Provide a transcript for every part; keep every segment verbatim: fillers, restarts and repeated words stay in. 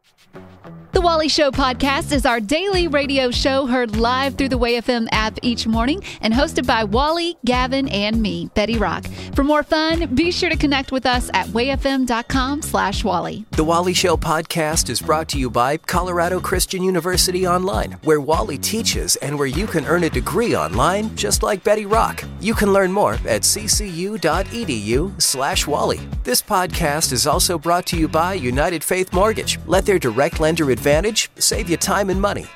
The Wally Show podcast is our daily radio show heard live through the Way F M app each morning and hosted by Wally, Gavin, and me, Betty Rock. For more fun, be sure to connect with us at wayfm.com slash Wally. The Wally Show podcast is brought to you by Colorado Christian University Online, where Wally teaches and where you can earn a degree online just like Betty Rock. You can learn more at ccu.edu slash Wally. This podcast is also brought to you by United Faith Mortgage. Let their direct lender advantage save you time and money.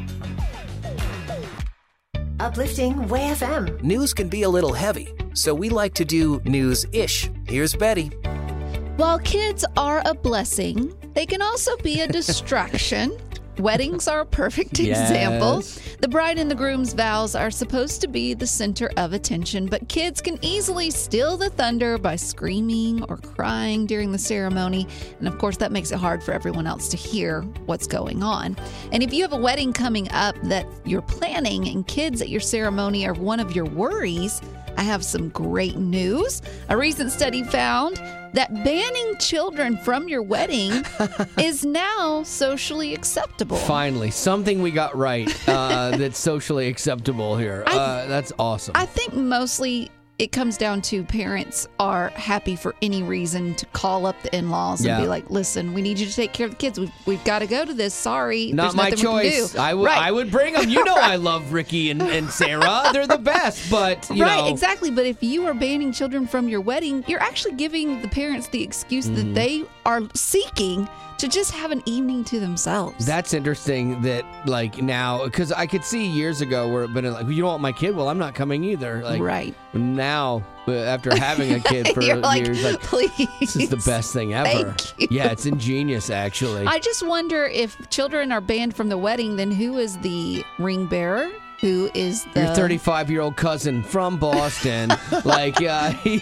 Uplifting Way F M. News can be a little heavy, so we like to do news-ish. Here's Betty. While kids are a blessing, they can also be a distraction. Weddings are a perfect Yes. example. The bride and the groom's vows are supposed to be the center of attention, but kids can easily steal the thunder by screaming or crying during the ceremony. And of course, that makes it hard for everyone else to hear what's going on. And if you have a wedding coming up that you're planning and kids at your ceremony are one of your worries, I have some great news. A recent study found that banning children from your wedding is now socially acceptable. Finally, something we got right uh, that's socially acceptable here. I- Uh, that's awesome. I think mostly it comes down to parents are happy for any reason to call up the in-laws and Yeah. be like, listen, we need you to take care of the kids. We've, we've got to go to this. Sorry. Not There's my nothing we can choice. do. I would Right. I would bring them. You know I love Ricky and, and Sarah. They're the best, but, you right, know. exactly. But if you are banning children from your wedding, you're actually giving the parents the excuse Mm-hmm. that they are seeking to just have an evening to themselves. That's interesting that, like, now, because I could see years ago where it been like, you don't want my kid? Well, I'm not coming either. Like, right. now, uh, after having a kid for You're like, years, like, please. this is the best thing ever. Thank you. Yeah, it's ingenious, actually. I just wonder if children are banned from the wedding, then who is the ring bearer? Who is the Your thirty-five-year-old cousin from Boston, like, uh, he,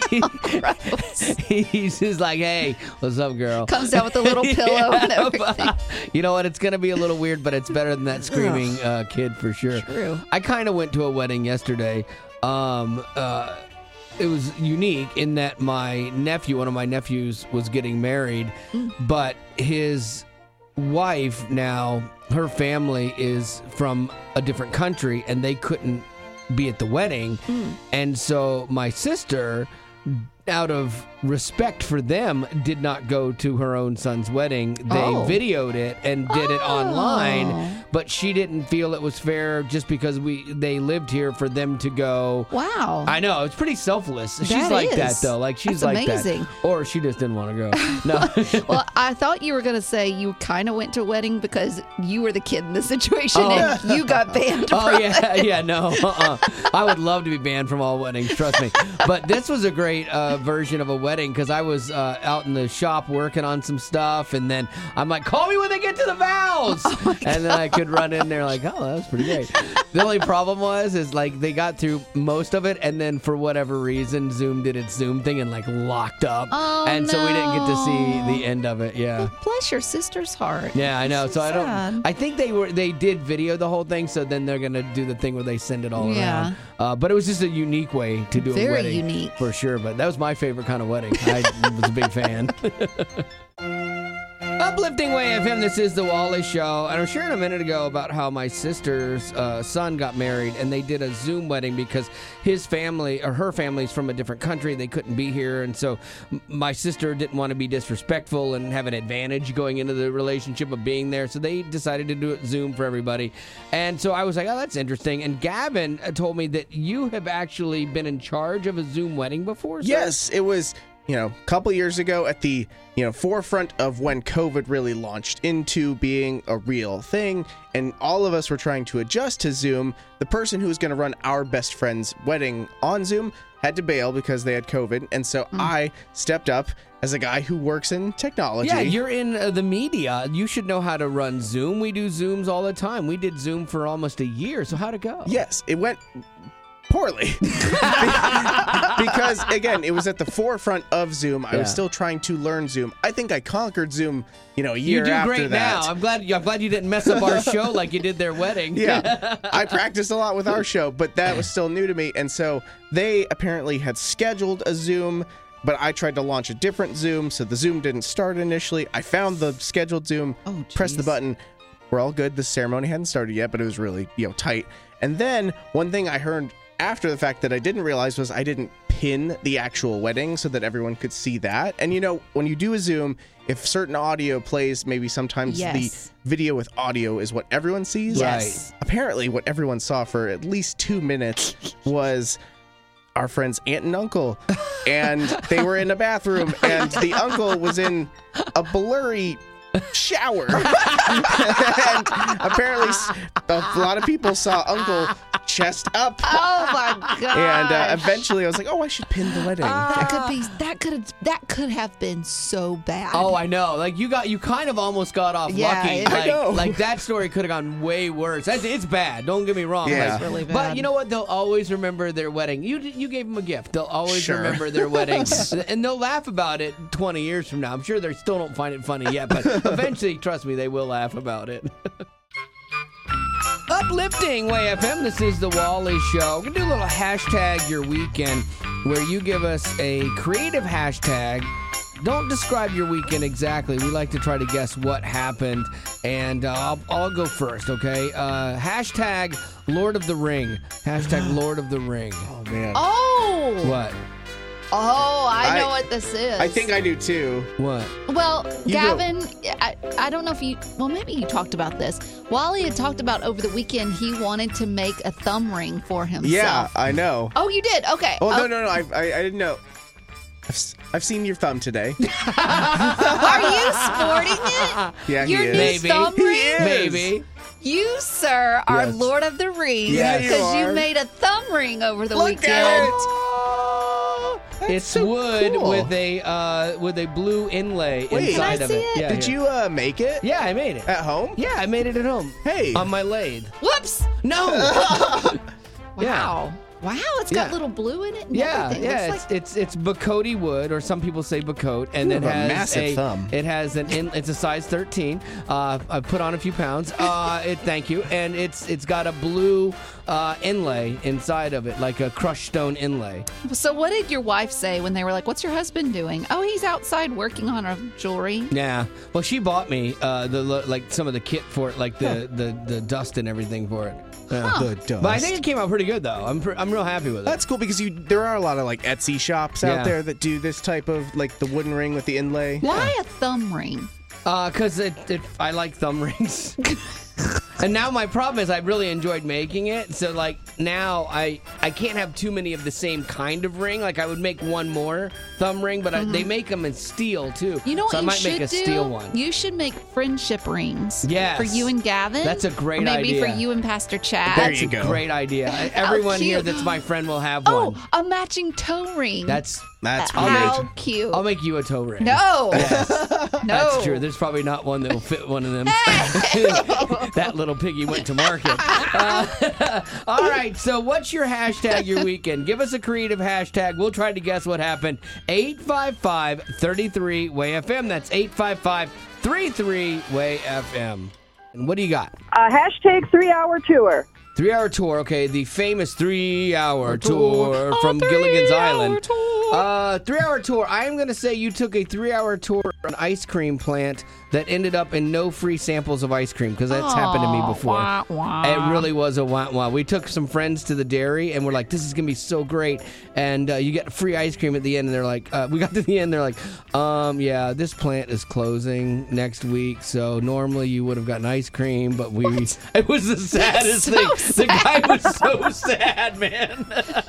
he's just like, hey, what's up, girl? comes down with a little pillow and everything? You know what? It's going to be a little weird, but it's better than that screaming uh, kid for sure. True. I kind of went to a wedding yesterday. Um, uh, it was unique in that my nephew, one of my nephews, was getting married, Mm. but his wife now, her family is from a different country, and they couldn't be at the wedding. Mm. And so my sister, out of respect for them, did not go to her own son's wedding. They Oh. videoed it and did it Oh. online, but she didn't feel it was fair just because we they lived here for them to go. Wow. I know, it's pretty selfless. She's That like is. that, though. Like, she's That's like amazing. that. Or she just didn't want to go. No. Well, I thought you were going to say you kind of went to a wedding because you were the kid in the situation Oh. and you got banned Oh, from yeah, it. yeah, no. Uh-uh. I would love to be banned from all weddings, trust me. But this was a great uh, version of a wedding because I was uh, out in the shop working on some stuff, and then I'm like, call me when they get to the vows. Oh and then I could run in there like, oh, that was pretty great. The only problem was, is like they got through most of it, and then for whatever reason, Zoom did its Zoom thing and like locked up. Oh, and so we didn't get to see no. the end of it, yeah. Bless your sister's heart. Yeah, I know. That's So I don't. sad. I think they were. They did video the whole thing. So then they're gonna do the thing where they send it all Yeah. around. Uh, but it was just a unique way to do Very a wedding. unique. for sure. But that was my favorite kind of wedding. I was a big fan. Uplifting Way F M, this is the Wally Show. And I was sharing a minute ago about how my sister's uh, son got married, and they did a Zoom wedding because his family, or her family's from a different country. They couldn't be here, and so m- my sister didn't want to be disrespectful and have an advantage going into the relationship of being there, so they decided to do it Zoom for everybody. And so I was like, oh, that's interesting. And Gavin uh, told me that you have actually been in charge of a Zoom wedding before, sir? Yes, it was, you know, a couple years ago at the, you know, forefront of when COVID really launched into being a real thing, and all of us were trying to adjust to Zoom. The person who was going to run our best friend's wedding on Zoom had to bail because they had COVID, and so Mm. I stepped up as a guy who works in technology. Yeah, you're in uh, the media. You should know how to run Zoom. We do Zooms all the time. We did Zoom for almost a year. So how'd it go? Yes, it went poorly. Because, again, it was at the forefront of Zoom. I Yeah. was still trying to learn Zoom. I think I conquered Zoom, you know, a You year do after great that. now. I'm glad. I'm glad you didn't mess up our show like you did their wedding. Yeah, I practiced a lot with our show, but that was still new to me. And so they apparently had scheduled a Zoom, but I tried to launch a different Zoom, so the Zoom didn't start initially. I found the scheduled Zoom, Oh, pressed the geez. button. We're all good. The ceremony hadn't started yet, but it was really, you know, tight. And then one thing I heard after the fact that I didn't realize was I didn't pin the actual wedding so that everyone could see that. And you know, when you do a Zoom, if certain audio plays, maybe sometimes Yes. the video with audio is what everyone sees. Yes. Apparently, what everyone saw for at least two minutes was our friend's aunt and uncle, and they were in a bathroom, and the uncle was in a blurry shower. And apparently, s- a lot of people saw Uncle chest up. Oh my god! And uh, eventually, I was like, "Oh, I should pin the wedding." that could be that could that could have been so bad. Oh, I know. Like you got, you kind of almost got off Yeah, lucky. it- I Like, know. like that story could have gone way worse. That's, it's bad. Don't get me wrong. Yeah. Like, It's really bad. But you know what? They'll always remember their wedding. You you gave them a gift. They'll always Sure. remember their wedding, and they'll laugh about it twenty years from now. I'm sure they still don't find it funny yet, but eventually, trust me, they will laugh about it. Uplifting Way F M. This is the Wally Show. We're gonna do a little hashtag your weekend, where you give us a creative hashtag. Don't describe your weekend exactly. We like to try to guess what happened, and uh, I'll, I'll go first. Okay. Uh, hashtag Lord of the Ring. Hashtag Lord of the Ring. Oh man, Oh. What? Oh, I know I- what this is. I think I do too. What? Well, You Gavin, I, I don't know if you, well, maybe you talked about this. Wally had talked about over the weekend he wanted to make a thumb ring for himself. Yeah, I know. Oh, you did? Okay. Oh no, Oh, no, no! I, I, I didn't know. I've, s- I've seen your thumb today. Are you sporting it? Yeah, he Your is. new Maybe. thumb He ring? is. Maybe. You, sir, are Yes. Lord of the Rings Yeah, you because you, are. made a thumb ring over the Look weekend. at it. That's It's so wood cool. with a uh, with a blue inlay Wait. inside Can I of see it. it? Yeah, Did here. you uh, make it Yeah, I made it. at home? Yeah, I made it at home. Hey. On my lathe. Whoops! No. Wow. Wow, it's got Yeah. little blue in it and Yeah, everything. yeah, Looks it's like- it's it's Bacote wood, or some people say Bacote, and You it have a has massive a thumb. it has an in, it's a size thirteen. Uh, I put on a few pounds. Uh, it thank you, and it's it's got a blue uh, inlay inside of it, like a crushed stone inlay. So what did your wife say when they were like, what's your husband doing? Oh, he's outside working on our jewelry. Yeah, well, she bought me uh, the like some of the kit for it, like the the, the dust and everything for it. Yeah. The dust. But I think it came out pretty good though. I'm pr- I'm real happy with it. That's cool because you there are a lot of like Etsy shops Yeah. out there that do this type of like the wooden ring with the inlay. Why a thumb ring? Uh, cause it, it I like thumb rings. And now my problem is I really enjoyed making it. So like now I I can't have too many of the same kind of ring. Like I would make one more thumb ring, but I, they make them in steel too. Mm-hmm. You know what so I you might should make a do? steel one. You should make friendship rings. Yes. For you and Gavin. That's a great or maybe idea. for you and Pastor Chad. There That's you a go. great idea. Everyone here cute. that's my friend will have Oh, one. a matching toe ring. That's That's How great. cute. I'll make you a toe ring. no. Yes. no. That's true. There's probably not one that will fit one of them. That little piggy went to market. Uh, all right. So, what's your hashtag your weekend? Give us a creative hashtag. We'll try to guess what happened. eight five five, three three, W A Y F M. That's eight five five, three three, W A Y F M. And what do you got? Uh, hashtag three-hour tour. Three hour tour. Okay, the famous three hour tour tour. from A Gilligan's three-hour Island. tour. Uh, three hour tour. I am going to say you took a three hour tour of an ice cream plant that ended up in no free samples of ice cream because that's happened to me before. Wah, wah. It really was a wah wah. We took some friends to the dairy and we're like, this is going to be so great. And uh, you get free ice cream at the end. And they're like, uh, we got to the end. They're like, um, yeah, this plant is closing next week. So normally you would have gotten ice cream, but we, it was the saddest so thing. sad. The guy was so sad, man.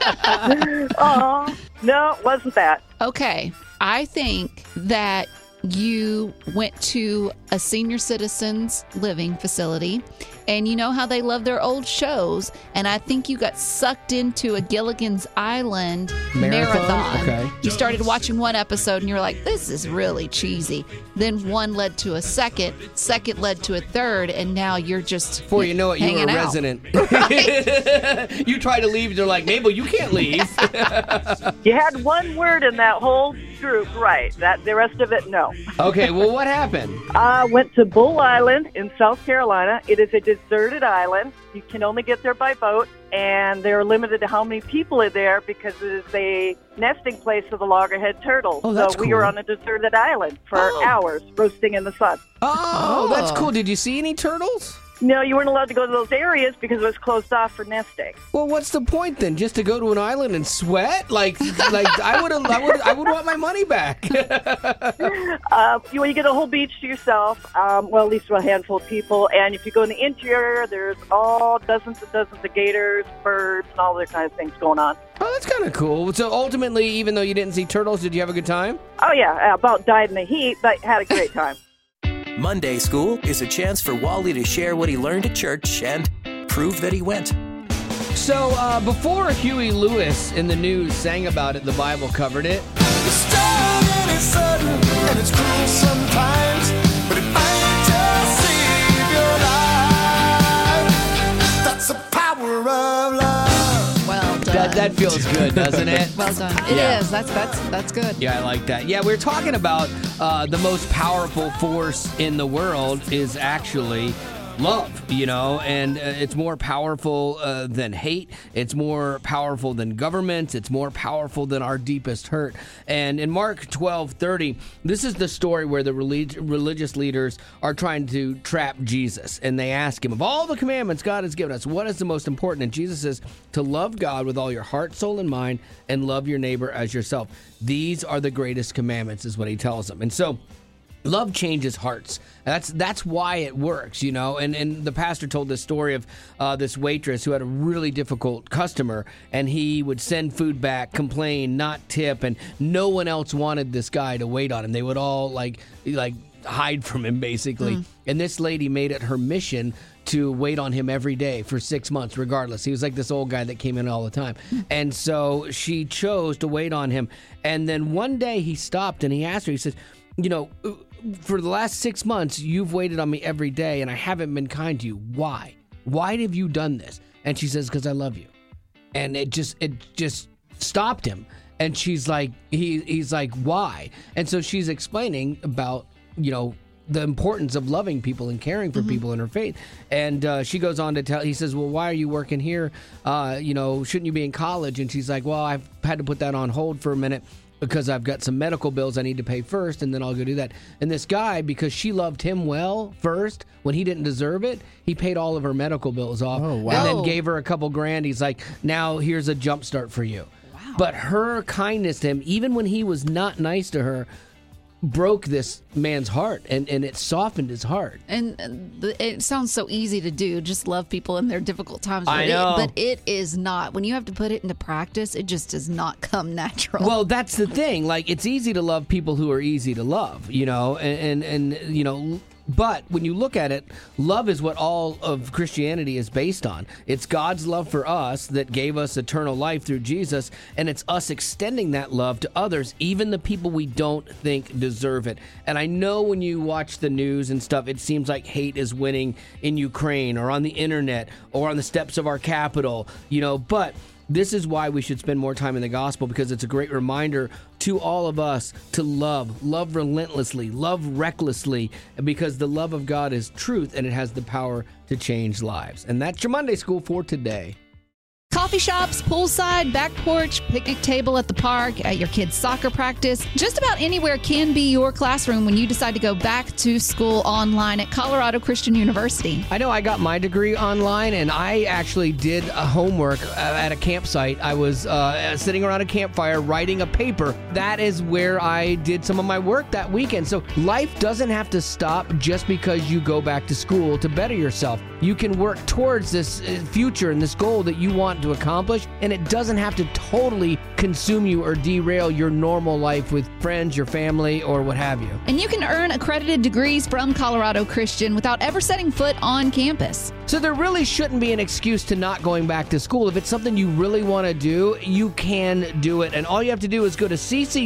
Oh, no, it wasn't that. Okay. I think that you went to a senior citizens living facility and you know how they love their old shows, and I think you got sucked into a Gilligan's Island Marathon? marathon. Okay. You started watching one episode and you're like, this is really cheesy. Then one led to a second, second led to a third, and now you're just Before you know it, you were hanging a out. resident. You try to leave, they're like, Mabel, you can't leave. You had one word in that whole group, right? That the rest of it, no. Okay, well, what happened? I went to Bull Island in South Carolina. It is a deserted island. You can only get there by boat, and they're limited to how many people are there because it is a nesting place for the loggerhead turtle. Oh, that's so we cool. were on a deserted island for Oh. hours, roasting in the sun. Oh, that's Oh. cool. Did you see any turtles? No, you weren't allowed to go to those areas because it was closed off for nesting. Well, what's the point then? Just to go to an island and sweat? Like, like I would, I would, I would want my money back. Uh, you, you get a whole beach to yourself, um, well, at least a handful of people. And if you go in the interior, there's all dozens and dozens of gators, birds, and all other kinds of things going on. Oh, that's kind of cool. So ultimately, even though you didn't see turtles, did you have a good time? Oh, yeah, I about died in the heat, but had a great time. Monday School is a chance for Wally to share what he learned at church and prove that he went. So uh, before Huey Lewis in the news sang about it, the Bible covered it. It's strong and it's sudden and it's cruel sometimes, but it might just save your life. That's the power of love. Well done. That that feels good, doesn't it? well done. It is. Yeah. That's that's that's good. Yeah, I like that. Yeah, we're talking about uh, the most powerful force in the world is actually love, you know, and uh, it's more powerful uh, than hate. It's more powerful than governments. It's more powerful than our deepest hurt. And in Mark twelve thirty, this is the story where the relig- religious leaders are trying to trap Jesus. And they ask him, of all the commandments God has given us, what is the most important? And Jesus says, to love God with all your heart, soul, and mind, and love your neighbor as yourself. These are the greatest commandments, is what he tells them. And so love changes hearts. That's that's why it works, you know. And and the pastor told this story of uh, this waitress who had a really difficult customer, and he would send food back, complain, not tip, and no one else wanted this guy to wait on him. They would all like like hide from him, basically. Mm. And this lady made it her mission to wait on him every day for six months, regardless. He was like this old guy that came in all the time. And so she chose to wait on him. And then one day he stopped and he asked her, he said, you know, for the last six months, you've waited on me every day and I haven't been kind to you. Why? Why have you done this? And she says, because I love you. And it just, it just stopped him. And she's like, he, he's like, why? And so she's explaining about, you know, the importance of loving people and caring for mm-hmm. people in her faith. And uh, she goes on to tell, he says, well, why are you working here? Uh, you know, shouldn't you be in college? And she's like, well, I've had to put that on hold for a minute because I've got some medical bills I need to pay first, and then I'll go do that. And this guy, because she loved him well first, when he didn't deserve it, he paid all of her medical bills off. Oh, wow. And then gave her a couple grand. He's like, now here's a jump start for you. Wow. But her kindness to him, even when he was not nice to her, broke this man's heart, and, and it softened his heart. And uh, it sounds so easy to do, just love people in their difficult times. But I know. It, but it is not. When you have to put it into practice, it just does not come natural. Well, that's the thing. Like, it's easy to love people who are easy to love, you know, and, and, and you know, but when you look at it, love is what all of Christianity is based on. It's God's love for us that gave us eternal life through Jesus, and it's us extending that love to others, even the people we don't think deserve it. And I know when you watch the news and stuff, it seems like hate is winning in Ukraine or on the internet or on the steps of our Capitol, you know, but this is why we should spend more time in the gospel, because it's a great reminder to all of us to love, love relentlessly, love recklessly, because the love of God is truth and it has the power to change lives. And that's your Monday School for today. Coffee shops, poolside, back porch, picnic table at the park, at your kid's soccer practice. Just about anywhere can be your classroom when you decide to go back to school online at Colorado Christian University. I know I got my degree online, and I actually did a homework at a campsite. I was uh, sitting around a campfire writing a paper. That is where I did some of my work that weekend. So life doesn't have to stop just because you go back to school to better yourself. You can work towards this future and this goal that you want to accomplish, and it doesn't have to totally consume you or derail your normal life with friends, your family, or what have you. And you can earn accredited degrees from Colorado Christian without ever setting foot on campus. So there really shouldn't be an excuse to not going back to school. If it's something you really want to do, you can do it. And all you have to do is go to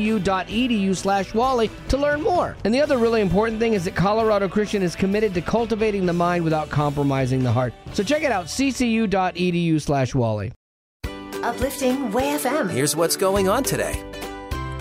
ccu.edu slash Wally to learn more. And the other really important thing is that Colorado Christian is committed to cultivating the mind without compromising the heart. So check it out, ccu.edu slash Wally. Uplifting Way F M. Here's what's going on today.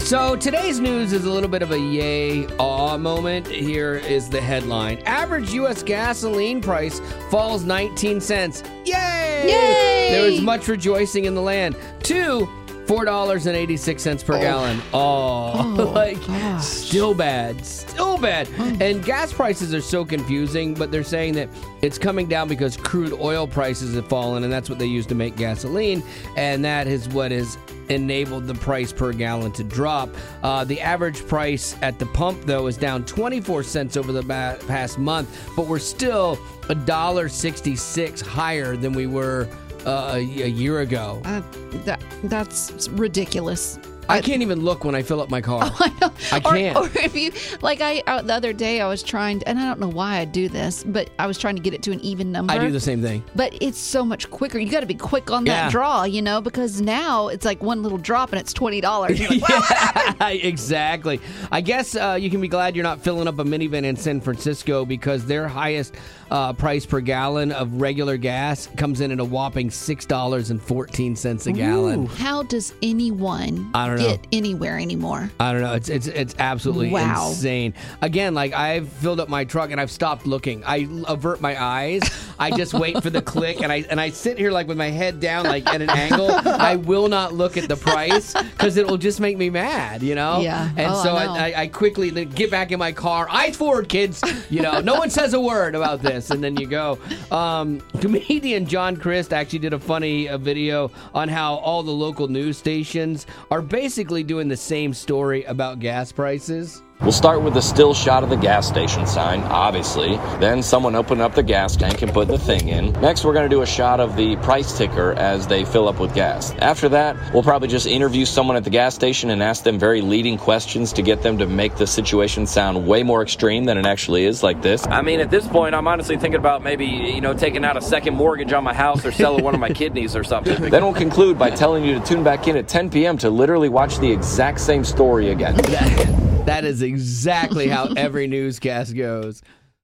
So today's news is a little bit of a yay awe moment. Here is the headline. Average U S gasoline price falls nineteen cents. Yay! Yay! There was much rejoicing in the land. Two, four dollars and eighty-six cents per gallon. Oh, Oh, like gosh. still bad. Still bad. And gas prices are so confusing, but they're saying that it's coming down because crude oil prices have fallen, and that's what they use to make gasoline, and that is what has enabled the price per gallon to drop. Uh, the average price at the pump, though, is down twenty-four cents over the ba- past month, but we're still one dollar sixty-six higher than we were uh, a, a year ago. Uh, that that's ridiculous. I can't even look when I fill up my car. Oh, I know. I Or- can't. Or, if you like, I uh, the other day I was trying, to, and I don't know why I do this, but I was trying to get it to an even number. I do the same thing. But it's so much quicker. You got to be quick on that Yeah. draw, you know, because now it's like one little drop and it's twenty dollars. You're like, Yeah, exactly. I guess uh, you can be glad you're not filling up a minivan in San Francisco because their highest uh, price per gallon of regular gas comes in at a whopping six dollars and fourteen cents a gallon. how does anyone I don't know. get anywhere anymore? I don't know. It's it's it's absolutely Wow. insane. Again, like I've filled up my truck and I've stopped looking. I avert my eyes. I just wait for the click and I and I sit here like with my head down, like at an angle. I will not look at the price because it will just make me mad, you know. Yeah. And Oh, so I I, know. I, I quickly get back in my car. Eyes forward, kids. You know, no one says a word about this, and then you go. Um, comedian John Crist actually did a funny uh, video on how all the local news stations are basically doing the same story about gas prices. We'll start with a still shot of the gas station sign, obviously. Then someone opened up the gas tank and put the thing in. Next, we're going to do a shot of the price ticker as they fill up with gas. After that, we'll probably just interview someone at the gas station and ask them very leading questions to get them to make the situation sound way more extreme than it actually is, like this. I mean, at this point, I'm honestly thinking about maybe, you know, taking out a second mortgage on my house or selling one of my kidneys or something. Then we'll conclude by telling you to tune back in at ten p.m. to literally watch the exact same story again. That is exactly how every newscast goes.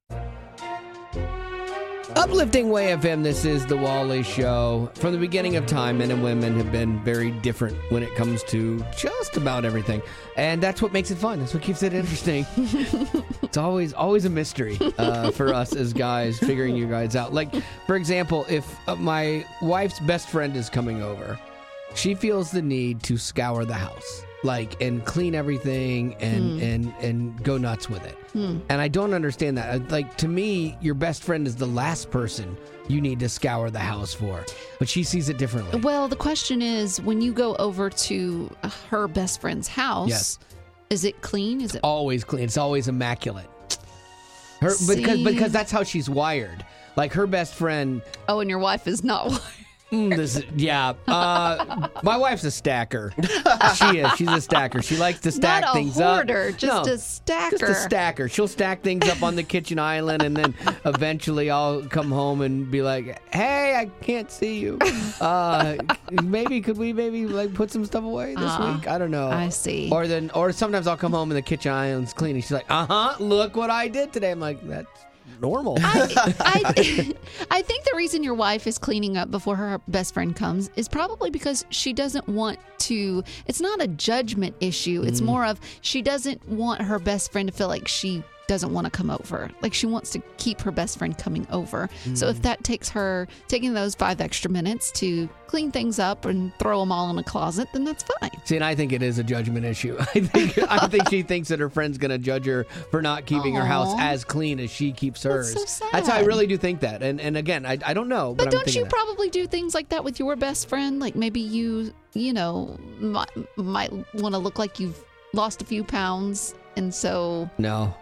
Uplifting Way F M, this is the Wally Show. From the beginning of time, men and women have been very different when it comes to just about everything. And that's what makes it fun. That's what keeps it interesting. It's always always a mystery uh, for us as guys, figuring you guys out. Like, for example, if uh, my wife's best friend is coming over, she feels the need to scour the house. Like, and clean everything and, Hmm. and, and go nuts with it. And I don't understand that. Like, to me, your best friend is the last person you need to scour the house for. But she sees it differently. Well, the question is, when you go over to her best friend's house, Yes. is it clean? Is it? Always clean. It's always immaculate. Her because See? because that's how she's wired. Like, her best friend... Oh, and your wife is not wired. Mm, this is, yeah. Uh, my wife's a stacker. She is. She's a stacker. She likes to stack Not a things hoarder, up. just No, a stacker. Just a stacker. She'll stack things up on the kitchen island, and then eventually I'll come home and be like, "Hey, I can't see you. Uh, maybe could we maybe like put some stuff away this Uh, week? I don't know. I see. Or then, or sometimes I'll come home and the kitchen island's clean, and she's like, "Uh huh. Look what I did today." I'm like, "That's normal." I, I, I think the reason your wife is cleaning up before her best friend comes is probably because she doesn't want to. It's not a judgment issue. It's more of she doesn't want her best friend to feel like she doesn't want to come over. Like, she wants to keep her best friend coming over. So if that takes her taking those five extra minutes to clean things up and throw them all in a closet, then that's fine. See, and I think it is a judgment issue. I think I think she thinks that her friend's going to judge her for not keeping her house Aw. as clean as she keeps hers. That's so That's how I sad. really do think that. And and again, I, I don't know, but, But I'm don't thinking you that. probably do things like that with your best friend? Like, maybe you, you know, might, might want to look like you've lost a few pounds, and so No.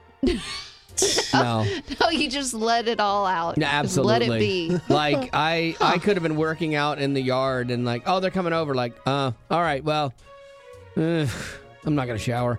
No. no, you just let it all out. No, Just let absolutely. it be. Like, I I could have been working out in the yard and like, oh, they're coming over. Like, uh, all right, well, uh, I'm not gonna shower.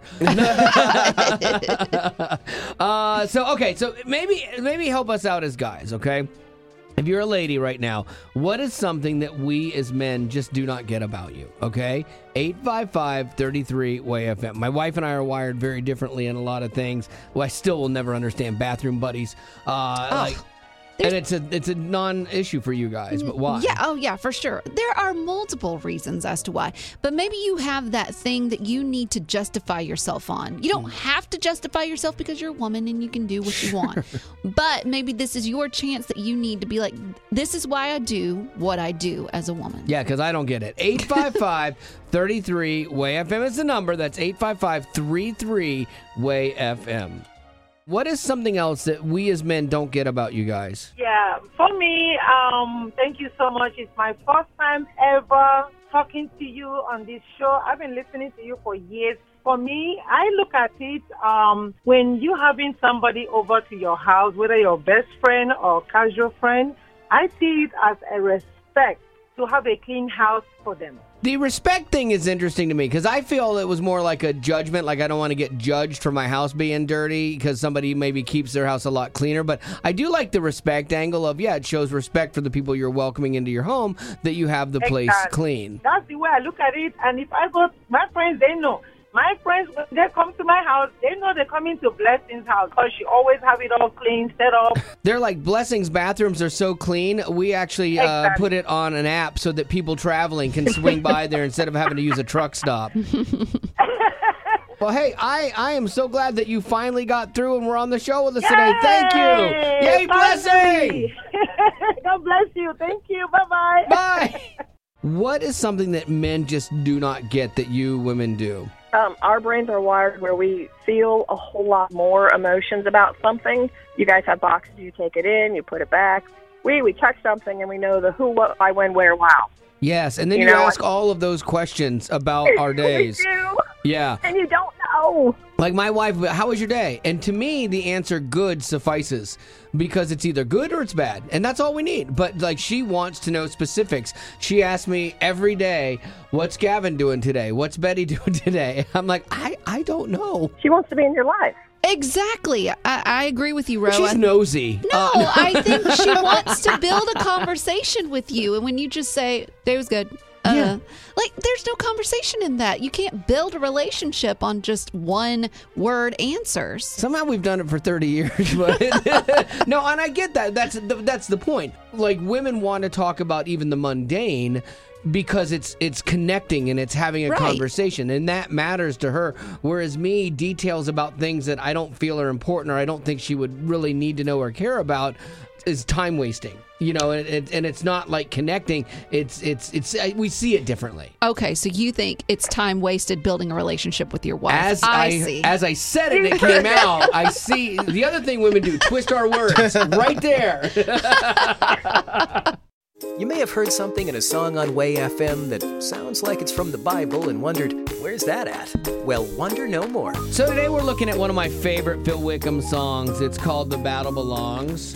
uh, so okay, so maybe maybe help us out as guys, okay? If you're a lady right now, what is something that we as men just do not get about you, okay? eight five five, three three, W A Y F M. My wife and I are wired very differently in a lot of things. Well, I still will never understand bathroom buddies. Uh, like, And it's a it's a non-issue for you guys, but why? Yeah, oh yeah, for sure. There are multiple reasons as to why. But maybe you have that thing that you need to justify yourself on. You don't have to justify yourself because you're a woman and you can do what you want. But maybe this is your chance that you need to be like, this is why I do what I do as a woman. Yeah, because I don't get it. eight five five, three three, W A Y F M is the number. That's eight five five, three three, W A Y F M. What is something else that we as men don't get about you guys? Yeah, for me, um, thank you so much. It's my first time ever talking to you on this show. I've been listening to you for years. For me, I look at it um, when you having somebody over to your house, whether your best friend or casual friend, I see it as a respect to have a clean house for them. The respect thing is interesting to me because I feel it was more like a judgment. Like I don't want to get judged for my house being dirty because somebody maybe keeps their house a lot cleaner. But I do like the respect angle of, yeah, it shows respect for the people you're welcoming into your home that you have the place Exactly. clean. That's the way I look at it. And if I go, my friends, they know. My friends, when they come to my house, they know they're coming to Blessing's house because she always have it all clean, set up. They're like, Blessing's bathrooms are so clean. We actually uh, Exactly. put it on an app so that people traveling can swing by there instead of having to use a truck stop. Well, hey, I, I am so glad that you finally got through and were on the show with us today. Thank you. Yay, Blessing! God bless you. Thank you. Bye-bye. Bye. What is something that men just do not get that you women do? Um, our brains are wired where we feel a whole lot more emotions about something. You guys have boxes, you take it in, you put it back. We we touch something and we know the who, what, why, when, where, wow. Yes, and then you, You know, ask all of those questions about our days. We do, Yeah. and you don't know. Like my wife, how was your day? And to me, the answer good suffices because it's either good or it's bad. And that's all we need. But like she wants to know specifics. She asks me every day, what's Gavin doing today? What's Betty doing today? I'm like, I, I don't know. She wants to be in your life. Exactly. I, I agree with you, Ro. She's I- nosy. No, Uh, I think she wants to build a conversation with you. And when you just say, day was good. Uh, Yeah. Like, there's no conversation in that. You can't build a relationship on just one word answers. Somehow we've done it for thirty years, but no, and I get that. That's the, that's the point. Like women want to talk about even the mundane because it's it's connecting and it's having a Right. conversation, and that matters to her. Whereas me, details about things that I don't feel are important or I don't think she would really need to know or care about is time wasting. You know, and, and, and it's not like connecting. It's it's it's we see it differently. Okay, so you think it's time wasted building a relationship with your wife. As I, I, see. as I said it, it came out. I see the other thing women do: twist our words right there. You may have heard something in a song on Way F M that sounds like it's from the Bible and wondered, where's that at? Well, wonder no more. So today we're looking at one of my favorite Phil Wickham songs. It's called "The Battle Belongs."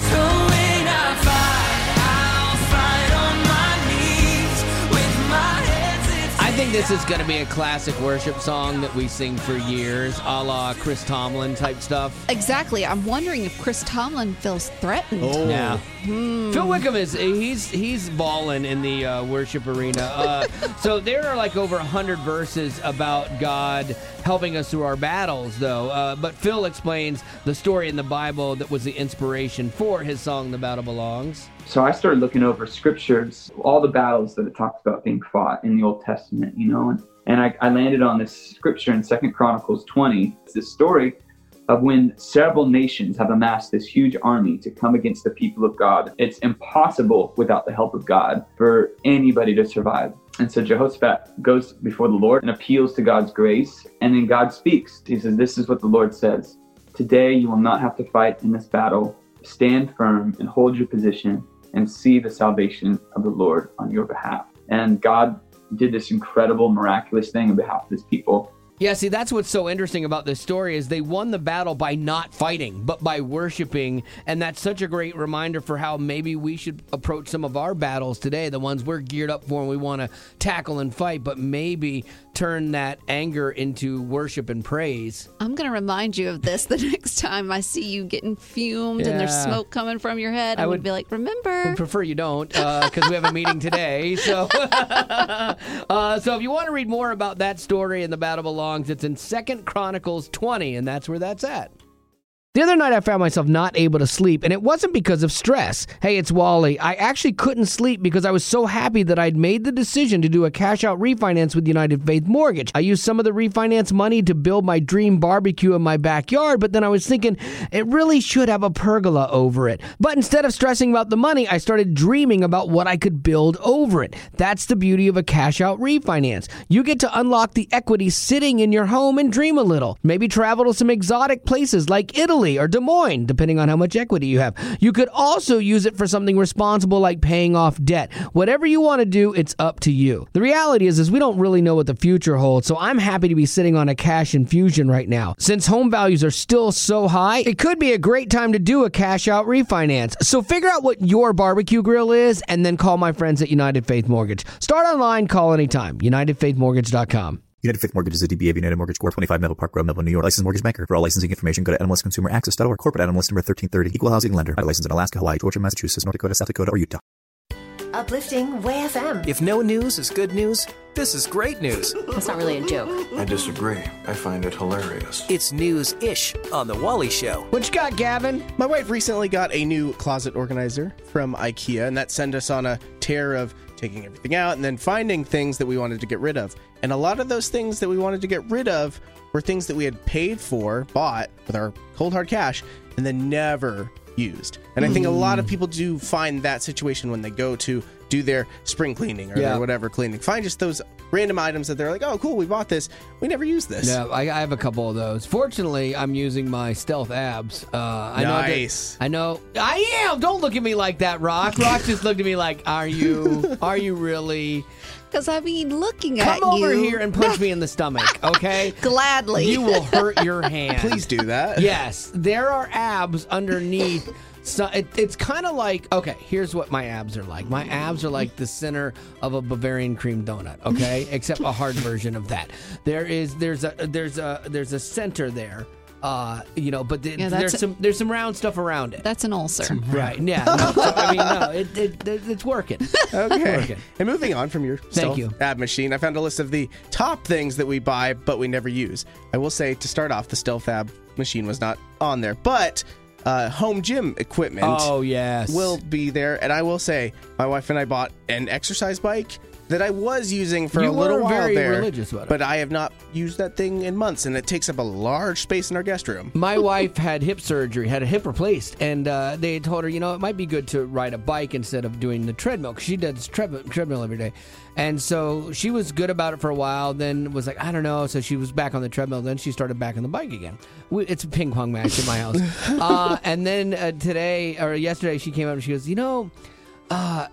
I think this is going to be a classic worship song that we sing for years, a la Chris Tomlin type stuff. Exactly. I'm wondering if Chris Tomlin feels threatened. Oh. Yeah. Phil Wickham is he's he's balling in the uh, worship arena. Uh, so there are like over a hundred verses about God helping us through our battles, though. Uh, but Phil explains the story in the Bible that was the inspiration for his song, "The Battle Belongs." So I started looking over scriptures, all the battles that it talks about being fought in the Old Testament, you know, and, and I, I landed on this scripture in Second Chronicles twenty. It's this story of when several nations have amassed this huge army to come against the people of God. It's impossible without the help of God for anybody to survive. And so Jehoshaphat goes before the Lord and appeals to God's grace, and then God speaks. He says, "This is what the Lord says. Today you will not have to fight in this battle. Stand firm and hold your position and see the salvation of the Lord on your behalf." And God did this incredible, miraculous thing on behalf of his people. Yeah, see, that's what's so interesting about this story is they won the battle by not fighting, but by worshiping. And that's such a great reminder for how maybe we should approach some of our battles today, the ones we're geared up for and we want to tackle and fight, but maybe turn that anger into worship and praise. I'm going to remind you of this the next time I see you getting fumed and there's Yeah. smoke coming from your head. I, I would, would- be like, remember. I prefer you don't, because we have a meeting today. So, uh, so if you want to read more about that story and the Battle Belongs, it's in Second Chronicles twenty, and that's where that's at. The other night I found myself not able to sleep, and it wasn't because of stress. Hey, it's Wally. I actually couldn't sleep because I was so happy that I'd made the decision to do a cash-out refinance with United Faith Mortgage. I used some of the refinance money to build my dream barbecue in my backyard, but then I was thinking it really should have a pergola over it. But instead of stressing about the money, I started dreaming about what I could build over it. That's the beauty of a cash-out refinance. You get to unlock the equity sitting in your home and dream a little. Maybe travel to some exotic places like Italy or Des Moines, depending on how much equity you have. You could also use it for something responsible like paying off debt. Whatever you want to do, it's up to you. The reality is, is we don't really know what the future holds, so I'm happy to be sitting on a cash infusion right now. Since home values are still so high, it could be a great time to do a cash out refinance. So figure out what your barbecue grill is and then call my friends at United Faith Mortgage. Start online, call anytime. United Faith Mortgage dot com. United Faith Mortgage is a D B A of United Mortgage Corp, twenty-five Melville Park Road, Melville, New York. Licensed mortgage banker. For all licensing information, go to N M L S Consumer Access dot org. Corporate N M L S number thirteen thirty. Equal housing lender. Licensed in Alaska, Hawaii, Georgia, Massachusetts, North Dakota, South Dakota, or Utah. Uplifting Way F M. If no news is good news, this is great news. That's not really a joke. I disagree. I find it hilarious. It's news-ish on The Wally Show. What you got, Gavin? My wife recently got a new closet organizer from IKEA, and that sent us on a tear of taking everything out and then finding things that we wanted to get rid of. And a lot of those things that we wanted to get rid of were things that we had paid for, bought with our cold hard cash, and then never used. And I think a lot of people do find that situation when they go to do their spring cleaning or Yeah. their whatever cleaning. Find just those random items that they're like, oh, cool, we bought this. We never used this. Yeah, I, I have a couple of those. Fortunately, I'm using my Stealth Abs. Uh, I Nice. Know that, I know. I am. Don't look at me like that, Rock. Rock just looked at me like, are you? Are you really? Because I mean, looking at Come you. over here and punch me in the stomach, okay? Gladly. You will hurt your hand. Please do that. Yes, there are abs underneath. So it, it's kind of like, okay, here's what my abs are like. My abs are like the center of a Bavarian cream donut, okay? Except a hard version of that. There is there's a there's a there's a center there. Uh, you know, but the, Yeah, that's there's a- some there's some round stuff around it. That's an ulcer. Right. Yeah. No, so, I mean, no, it, it, it it's working. Okay. Working. And moving on from your Stealth you. Ab machine, I found a list of the top things that we buy but we never use. I will say, to start off, the Stealth Ab machine was not on there, but uh, home gym equipment Oh yes. will be there. And I will say, my wife and I bought an exercise bike that I was using for You a little were while very there, religious about it. but I have not used that thing in months, and it takes up a large space in our guest room. My wife had hip surgery, had a hip replaced, and uh, they had told her, you know, it might be good to ride a bike instead of doing the treadmill, because she does tread- treadmill every day. And so she was good about it for a while, then was like, I don't know, so she was back on the treadmill, then she started back on the bike again. We, it's a ping pong match in my house. uh, and then uh, today, or yesterday, she came up and she goes, you know, uh,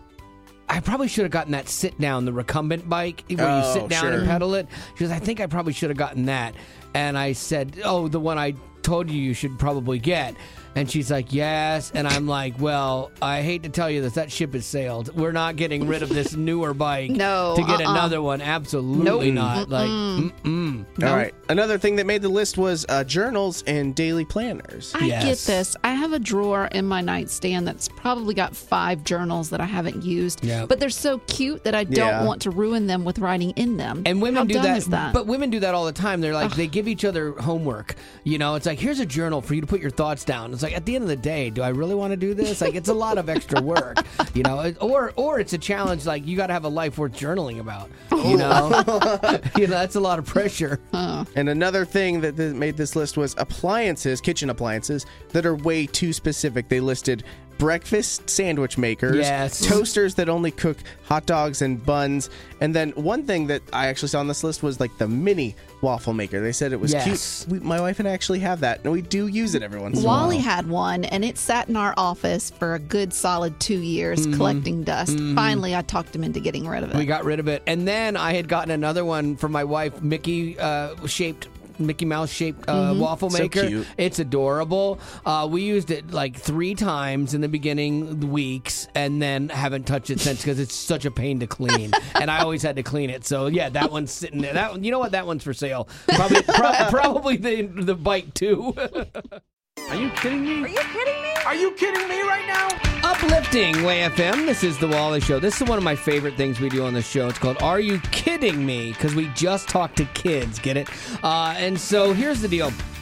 I probably should have gotten that sit down, the recumbent bike where you Oh, sit down sure. and pedal it. She goes, I think I probably should have gotten that. And I said, oh, the one I told you you should probably get. And she's like, yes. And I'm like, well, I hate to tell you this, that ship has sailed. We're not getting rid of this newer bike No, to get uh-uh. another one. Absolutely Nope. not. Like, Mm-mm. mm-mm. All Nope. right. Another thing that made the list was uh, journals and daily planners. I Yes. get this. I have a drawer in my nightstand that's probably got five journals that I haven't used, Yeah. but they're so cute that I don't Yeah. want to ruin them with writing in them. And women How do dumb that, is that? but women do that all the time. They're like, they give each other homework. You know, it's like, here's a journal for you to put your thoughts down. It's like, at the end of the day, do I really want to do this? Like, it's a lot of extra work, you know, or or it's a challenge. Like, you got to have a life worth journaling about, you know, you know, that's a lot of pressure. And another thing that th- made this list was appliances, kitchen appliances, that are way too specific. They listed breakfast sandwich makers, Yes. toasters that only cook hot dogs and buns, and then one thing that I actually saw on this list was like the mini waffle maker. They said it was Yes. cute. We, my wife and I actually have that, and we do use it every once in a while. Wally had one, and it sat in our office for a good solid two years Mm-hmm. collecting dust. Finally, I talked him into getting rid of it. We got rid of it. And then I had gotten another one for my wife, Mickey uh, shaped. Mickey Mouse shaped uh, waffle So maker. cute. It's adorable. Uh, we used it like three times in the beginning weeks, and then haven't touched it since because it's such a pain to clean, and I always had to clean it. So yeah, that one's sitting there. That one, you know what? That one's for sale. Probably, pro- probably the the bike too. Are you kidding me? Are you kidding me? Are you kidding me right now? Uplifting Way F M. This is the Wally Show. This is one of my favorite things we do on the show. It's called Are You Kidding Me? Because we just talk to kids. Get it? Uh, and so here's the deal.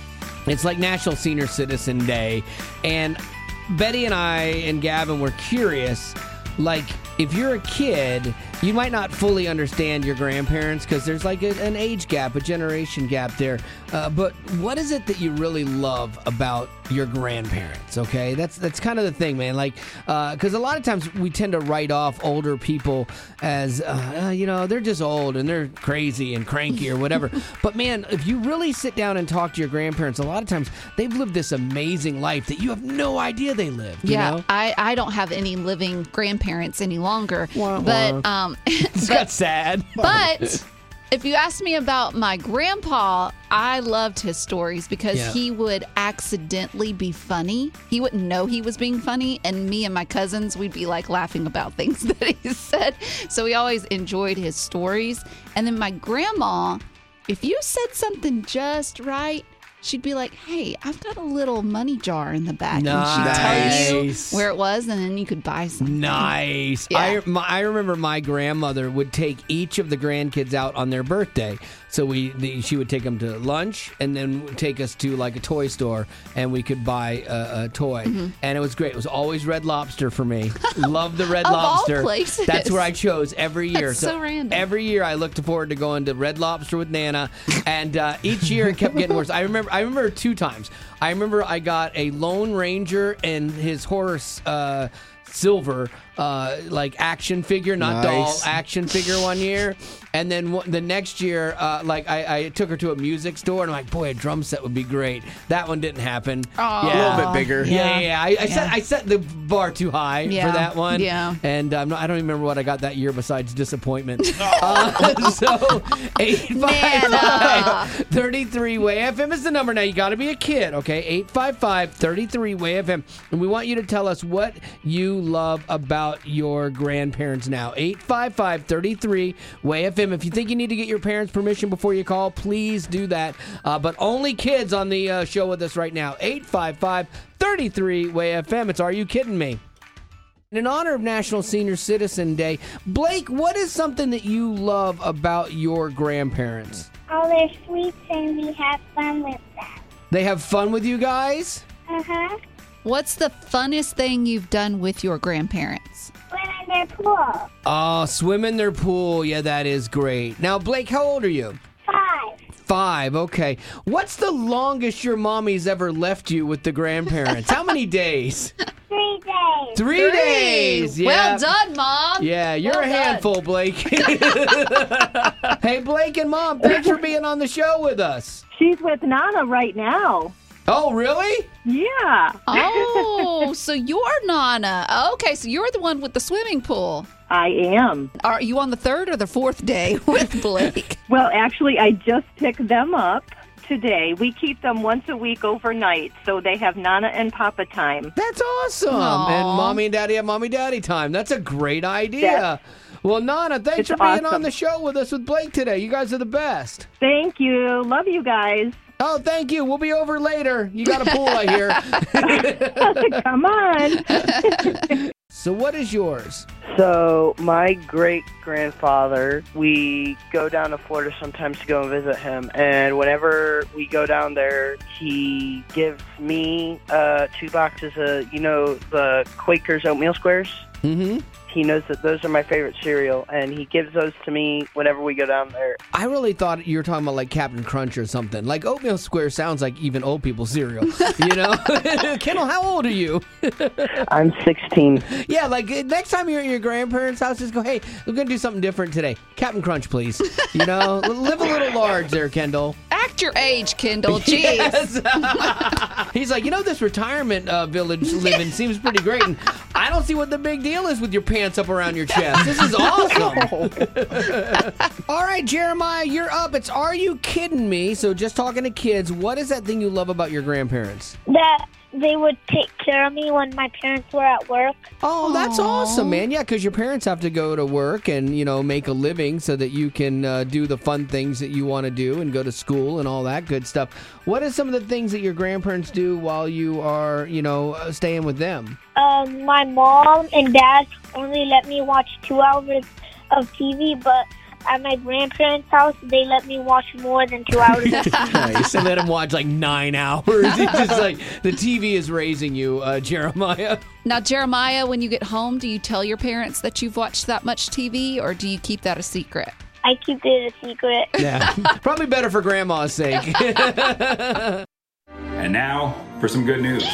It's like National Senior Citizen Day. And Betty and I and Gavin were curious, like, if you're a kid, you might not fully understand your grandparents because there's like a, an age gap, a generation gap there. Uh, but what is it that you really love about your grandparents? Okay, that's that's kind of the thing, man. Like, because uh, a lot of times we tend to write off older people as, uh, uh, you know, they're just old and they're crazy and cranky or whatever. But man, if you really sit down and talk to your grandparents, a lot of times they've lived this amazing life that you have no idea they lived. You Yeah, know? I, I don't have any living grandparents any longer. Wah, but wah. um, It's but, got sad. But if you ask me about my grandpa, I loved his stories because Yeah. he would accidentally be funny. He wouldn't know he was being funny, and me and my cousins, we'd be like laughing about things that he said. So we always enjoyed his stories. And then my grandma, if you said something just right, she'd be like, hey, I've got a little money jar in the back. And she'd tell you Nice. where it was, and then you could buy something. Nice. Yeah. I, my, I remember my grandmother would take each of the grandkids out on their birthday. So we, the, she would take them to lunch and then take us to like a toy store and we could buy a, a toy. Mm-hmm. And it was great. It was always Red Lobster for me. Love the Red Of all Lobster. places. That's where I chose every year. That's so random. Every year I looked forward to going to Red Lobster with Nana, and uh, each year it kept getting worse. I remember. I remember two times. I remember I got a Lone Ranger and his horse. Uh, Silver, uh, like action figure, not doll, Nice. action figure one year. And then one- the next year, uh, like I, I took her to a music store and I'm like, boy, a drum set would be great. That one didn't happen. Aw. A little bit bigger. Yeah, yeah, yeah. I, I, Yeah. Set, I set the bar too high Yeah. for that one. Yeah. And um, I don't even remember what I got that year besides disappointment. uh, so, eight five five, three three, W A Y F M is the number. Now, you got to be a kid, okay? eight five five, three three, W A Y F M. And we want you to tell us what you love about your grandparents now. eight five five, three three, W A Y F M. If you think you need to get your parents' permission before you call, please do that. Uh, but only kids on the uh, show with us right now. eight five five, three three, W A Y F M. It's Are You Kidding Me? In honor of National Senior Citizen Day, Blake, what is something that you love about your grandparents? All their sweets and we have fun with them. They have fun with you guys? Uh-huh. What's the funnest thing you've done with your grandparents? Swim in their pool. Oh, swim in their pool. Yeah, that is great. Now, Blake, how old are you? Five. Five, okay. What's the longest your mommy's ever left you with the grandparents? How many days? Three days. Three, Three. days. Yeah. Well done, Mom. Yeah, you're Well a done. handful, Blake. Hey, Blake and Mom, thanks for being on the show with us. She's with Nana right now. Oh, really? Yeah. Oh, so you're Nana. Okay, so you're the one with the swimming pool. I am. Are you on the third or the fourth day with Blake? Well, actually, I just picked them up today. We keep them once a week overnight, so they have Nana and Papa time. That's awesome. Aw. And Mommy and Daddy have Mommy Daddy time. That's a great idea. Yes. Well, Nana, thanks It's for being on awesome. the show with us with Blake today. You guys are the best. Thank you. Love you guys. Oh, thank you. We'll be over later. You got a pool, I hear. Come on. So what is yours? So, my great grandfather, we go down to Florida sometimes to go and visit him. And whenever we go down there, he gives me uh, two boxes of, you know, the Quaker's oatmeal squares. Mm-hmm. He knows that those are my favorite cereal, and he gives those to me whenever we go down there. I really thought you were talking about like Captain Crunch or something. Like oatmeal square sounds like even old people's cereal. You know? Kendall, how old are you? I'm sixteen. Yeah, like uh, next time you're at your grandparents' house, just go, hey, we're going to do something different today. Captain Crunch, please. You know? L- live a little large there, Kendall. Act your age, Kendall. Jeez. Yes. He's like, you know, this retirement uh, village living seems pretty great. And I don't see what the big deal is with your pants up around your chest. This is awesome. All right, Jeremiah, you're up. It's Are You Kidding Me? So just talking to kids, what is that thing you love about your grandparents? That they would take care of me when my parents were at work. Oh, that's Aw. awesome, man. Yeah, because your parents have to go to work and, you know, make a living so that you can uh, do the fun things that you want to do and go to school and all that good stuff. What are some of the things that your grandparents do while you are, you know, uh, staying with them? Um, my mom and dad only let me watch two hours of T V, but at my grandparents' house, they let me watch more than two hours. Nice. They let him watch like nine hours. It's just like the T V is raising you, uh, Jeremiah. Now, Jeremiah, when you get home, do you tell your parents that you've watched that much T V, or do you keep that a secret? I keep it a secret. Yeah, probably better for Grandma's sake. And now for some good news.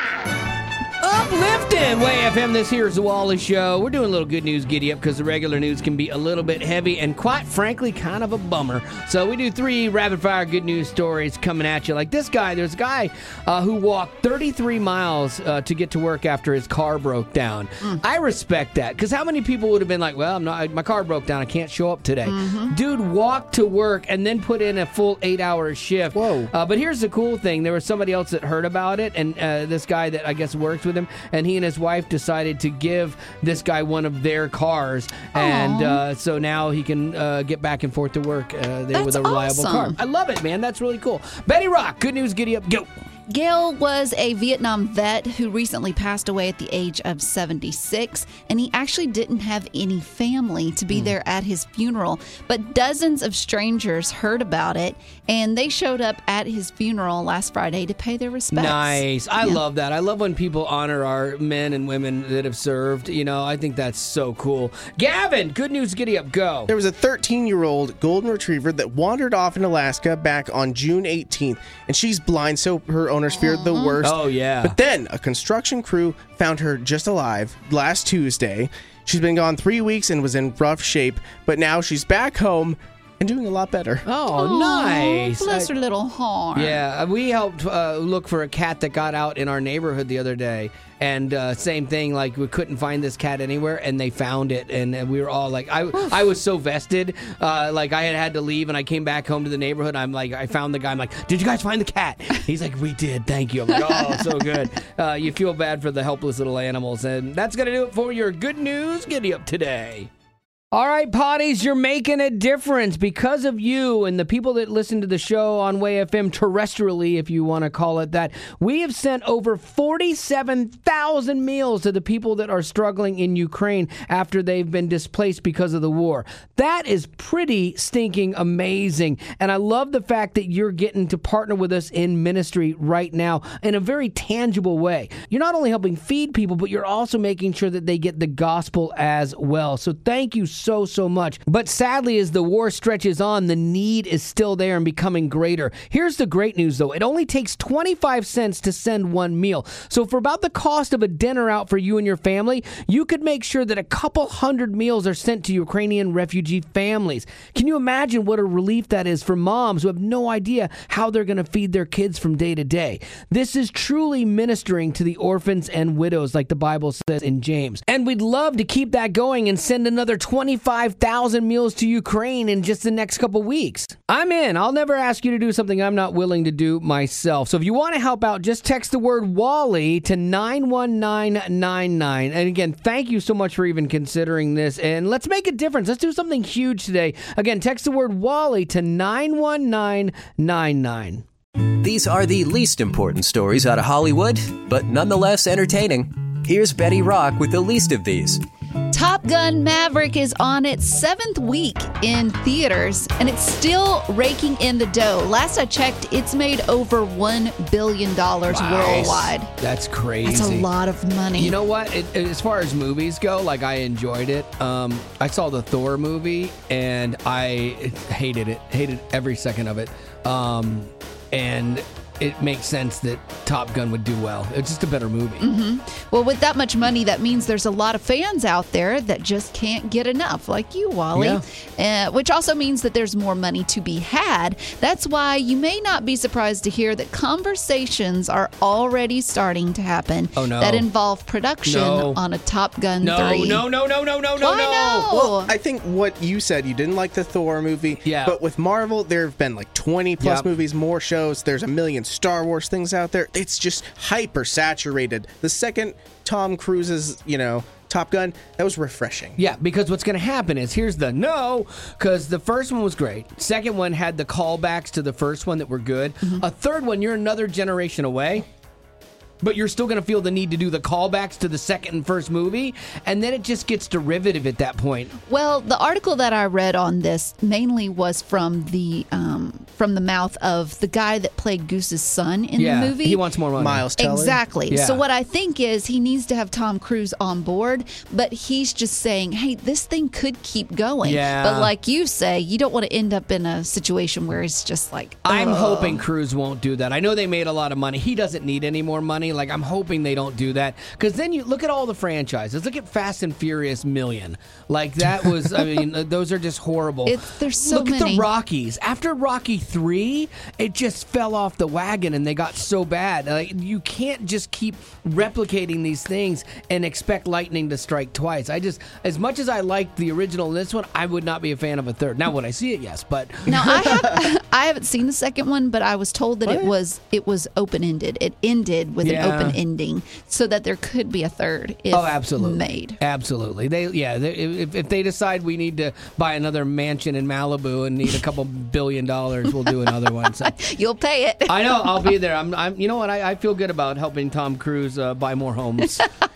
Uplifting! Way F M, this here is the Wally Show. We're doing a little good news giddy up because the regular news can be a little bit heavy and quite frankly kind of a bummer. So we do three rapid fire good news stories coming at you. Like this guy, there's a guy uh, who walked thirty-three miles uh, to get to work after his car broke down. Mm. I respect that because how many people would have been like, well, I'm not, my car broke down, I can't show up today. Mm-hmm. Dude walked to work and then put in a full eight hour shift. Whoa. Uh, but here's the cool thing. There was somebody else that heard about it, and uh, this guy that I guess works with him, and he and his wife decided to give this guy one of their cars, and uh, so now he can uh, get back and forth to work uh, there with a reliable awesome. car. I love it, man. That's really cool. Betty Rock, good news, giddy up, go. Gail was a Vietnam vet who recently passed away at the age of seventy-six, and he actually didn't have any family to be mm. there at his funeral. But dozens of strangers heard about it, and they showed up at his funeral last Friday to pay their respects. Nice. I Yeah. love that. I love when people honor our men and women that have served. You know, I think that's so cool. Gavin, good news, giddy up, go. There was a thirteen-year-old golden retriever that wandered off in Alaska back on June eighteenth, and she's blind, so her owners feared the worst. Oh, yeah. But then a construction crew found her just alive last Tuesday. She's been gone three weeks and was in rough shape, but now she's back home and doing a lot better. Oh, nice. Bless her little heart. Yeah, we helped uh, look for a cat that got out in our neighborhood the other day. And uh, same thing, like we couldn't find this cat anywhere, and they found it, and, and we were all like, I, I was so vested, uh, like I had had to leave, and I came back home to the neighborhood. I'm like, I found the guy. I'm like, did you guys find the cat? He's like, we did. Thank you. I'm like, oh, so good. Uh, you feel bad for the helpless little animals, and that's gonna do it for your good news giddy up today. All right, potties, you're making a difference because of you and the people that listen to the show on Way F M terrestrially, if you want to call it that. We have sent over forty-seven thousand meals to the people that are struggling in Ukraine after they've been displaced because of the war. That is pretty stinking amazing. And I love the fact that you're getting to partner with us in ministry right now in a very tangible way. You're not only helping feed people, but you're also making sure that they get the gospel as well. So thank you so so, so much. But sadly, as the war stretches on, the need is still there and becoming greater. Here's the great news, though. It only takes twenty-five cents to send one meal. So for about the cost of a dinner out for you and your family, you could make sure that a couple hundred meals are sent to Ukrainian refugee families. Can you imagine what a relief that is for moms who have no idea how they're going to feed their kids from day to day? This is truly ministering to the orphans and widows, like the Bible says in James. And we'd love to keep that going and send another twenty-five thousand meals to Ukraine in just the next couple weeks. I'm in. I'll never ask you to do something I'm not willing to do myself. So if you want to help out, just text the word Wally to nine one nine nine nine. And again, thank you so much for even considering this. And let's make a difference. Let's do something huge today. Again, text the word Wally to nine one nine nine nine. These are the least important stories out of Hollywood, but nonetheless entertaining. Here's Betty Rock with the least of these. Top Gun Maverick is on its seventh week in theaters, and it's still raking in the dough. Last I checked, it's made over one billion dollars Wow. worldwide. That's crazy. That's a lot of money. You know what? It, as far as movies go, like I enjoyed it. Um, I saw the Thor movie, and I hated it. Hated every second of it. Um, and it makes sense that Top Gun would do well. It's just a better movie. Mm-hmm. Well, with that much money, that means there's a lot of fans out there that just can't get enough, like you, Wally. Yeah. Uh, which also means that there's more money to be had. That's why you may not be surprised to hear that conversations are already starting to happen Oh, no. that involve production No. on a Top Gun No, three. no, no, no, no, no, no, Why no. no? Well, I think what you said, you didn't like the Thor movie. Yeah. But with Marvel, there have been like twenty plus Yep. movies, more shows. There's a million Star Wars things out there. It's just hyper saturated. The second Tom Cruise's, you know, Top Gun, that was refreshing. Yeah, because what's going to happen is, here's the no, because the first one was great. Second one had the callbacks to the first one that were good. A third one, you're another generation away. but you're still going to feel the need to do the callbacks to the second and first movie, and then it just gets derivative at that point. Well, the article that I read on this mainly was from the um, from the mouth of the guy that played Goose's son in yeah, the movie. He wants more money. Miles Teller. Exactly. Yeah. So what I think is he needs to have Tom Cruise on board, but he's just saying, hey, this thing could keep going. Yeah. But like you say, you don't want to end up in a situation where it's just like, I'm ugh. hoping Cruise won't do that. I know they made a lot of money. He doesn't need any more money. Like, I'm hoping they don't do that. Because then you look at all the franchises. Look at Fast and Furious Million. Like, that was, I mean, those are just horrible. It's, there's so look many. at the Rockies. After Rocky three, it just fell off the wagon and they got so bad. Like, you can't just keep replicating these things and expect lightning to strike twice. I just, as much as I like the original in this one, I would not be a fan of a third. Now, when I see it, yes, but Now I have I haven't seen the second one, but I was told that it was it was open ended. It ended with Yeah. an open ending, so that there could be a third if oh, absolutely, made. absolutely. They, yeah, they, if, if they decide we need to buy another mansion in Malibu and need a couple billion dollars, we'll do another one. So. You'll pay it. I know, I'll be there. I'm, I'm you know what? I, I feel good about helping Tom Cruise uh, buy more homes.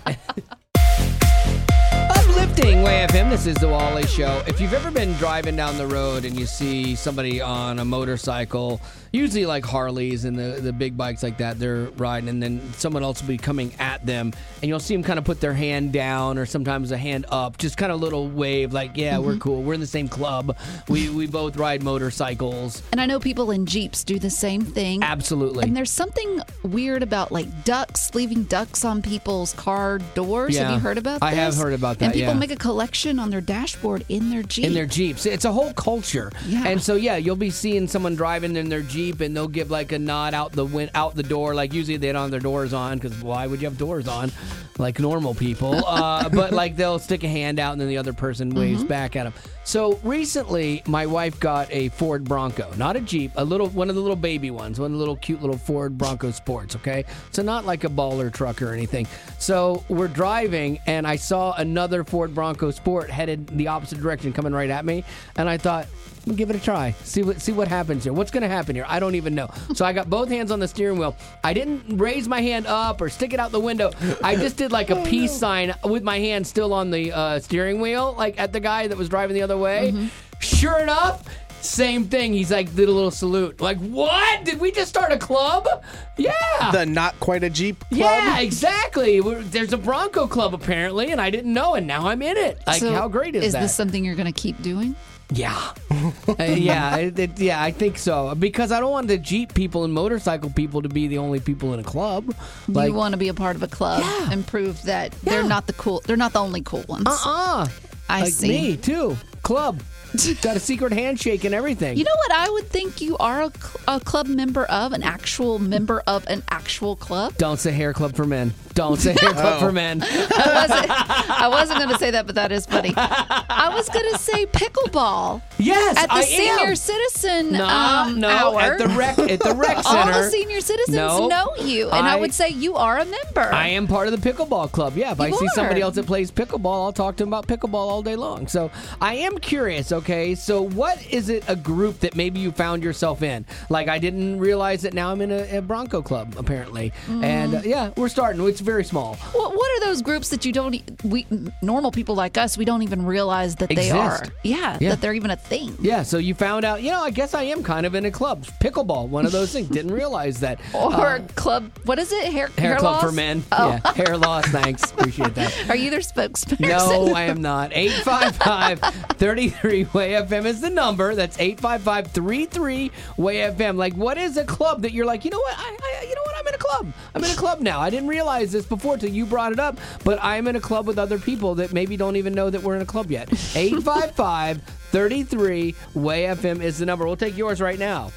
Uplifting Way F M, this is the Wally Show. If you've ever been driving down the road and you see somebody on a motorcycle, usually like Harleys and the, the big bikes like that, they're riding, and then someone else will be coming at them, and you'll see them kind of put their hand down or sometimes a hand up, just kind of a little wave like, yeah, Mm-hmm. we're cool. We're in the same club. We, we both ride motorcycles. And I know people in Jeeps do the same thing. Absolutely. And there's something weird about like ducks, leaving ducks on people's car doors. Have Yeah. you heard about this? I have heard about that, And people yeah. make a collection on their dashboard in their Jeep. In their Jeeps. It's a whole culture. Yeah. And so, yeah, you'll be seeing someone driving in their Jeep and they'll give like a nod out the win- out the door. Like usually they don't have their doors on because why would you have doors on like normal people? Uh, but like they'll stick a hand out and then the other person waves Mm-hmm. back at them. So recently my wife got a Ford Bronco, not a Jeep, a little one of the little baby ones, one of the little cute little Ford Bronco Sports, okay? So not like a baller truck or anything. So we're driving and I saw another Ford Bronco Sport headed the opposite direction coming right at me, and I thought, I'm gonna give it a try. See what see what happens here. What's gonna happen here? I don't even know. So I got both hands on the steering wheel. I didn't raise my hand up or stick it out the window. I just did like a peace sign with my hand still on the uh, steering wheel, like at the guy that was driving the other way. Mm-hmm. Sure enough, same thing. He's like, did a little salute. Like, what? Did we just start a club? Yeah. The not quite a Jeep club? Yeah, exactly. We're, there's a Bronco club apparently, and I didn't know, and now I'm in it. Like, So how great is, is that? this something you're going to keep doing? Yeah, uh, yeah, it, it- yeah. I think so because I don't want the Jeep people and motorcycle people to be the only people in a club. Like, you want to be a part of a club and prove that they're not the cool. They're not the only cool ones. uh-uh. I like see. me too. Club. Got a secret handshake and everything. You know what I would think you are a, cl- a club member of, an actual member of an actual club? Don't say hair club for men. Don't say hair club Oh. for men. I wasn't, I wasn't going to say that, but that is funny. I was going to say pickleball. Yes, At the I senior am. citizen No, um, no, hour. at the rec at the rec All center. the senior citizens No, know you, and I, I- would say you are a member. I am part of the pickleball club. Yeah, if I You see somebody are. else that plays pickleball, I'll talk to them about pickleball all day long. So I am curious, okay? So what is it a group that maybe you found yourself in? Like I didn't realize that now I'm in a, a Bronco club, apparently. And uh, yeah, we're starting. It's very small. What, what are those groups that you don't, e- we normal people like us, we don't even realize that they Exist. are. Yeah, Yeah. that they're even a thing. Yeah, so you found out, you know, I guess I am kind of in a club. Pickleball, one of those things. Didn't realize that. Or Uh, club, what is it? Hair, hair, hair club loss? for men. Oh. Yeah, hair loss. Thanks. Appreciate that. Are you their spokesperson? No, I am not. eight five five, three three, W A Y F M is the number. That's eight five five, three three, W A Y F M. Like, what is a club that you're like, you know what? I, I, you know what? I'm in a club. I'm in a club now. I didn't realize this before till you brought it up, but I'm in a club with other people that maybe don't even know that we're in a club yet. eight five five, three three, W A Y F M is the number. We'll take yours right now.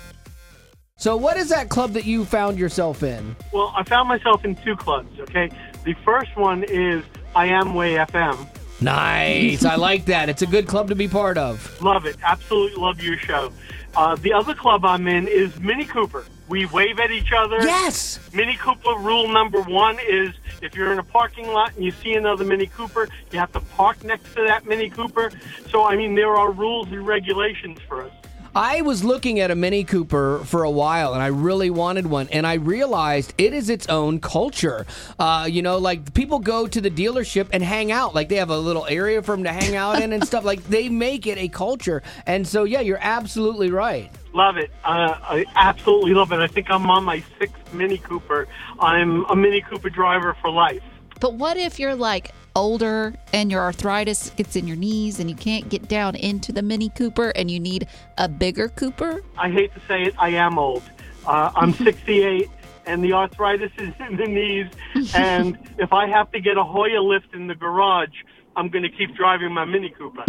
So what is that club that you found yourself in? Well, I found myself in two clubs, okay? The first one is I Am Way F M. Nice. I like that. It's a good club to be part of. Love it. Absolutely love your show. Uh, the other club I'm in is Mini Cooper. We wave at each other. Yes. Mini Cooper rule number one is if you're in a parking lot and you see another Mini Cooper, you have to park next to that Mini Cooper. So, I mean, there are rules and regulations for us. I was looking at a Mini Cooper for a while, and I really wanted one, and I realized it is its own culture. Uh, you know, like, people go to the dealership and hang out. Like, they have a little area for them to hang out in and stuff. Like, they make it a culture. And so, yeah, you're absolutely right. Love it. Uh, I absolutely love it. I think I'm on my sixth Mini Cooper. I'm a Mini Cooper driver for life. But what if you're like older and your arthritis gets in your knees and you can't get down into the Mini Cooper and you need a bigger Cooper? I hate to say it, I am old. Uh, I'm sixty-eight, and the arthritis is in the knees. And if I have to get a Hoyer lift in the garage, I'm going to keep driving my Mini Cooper.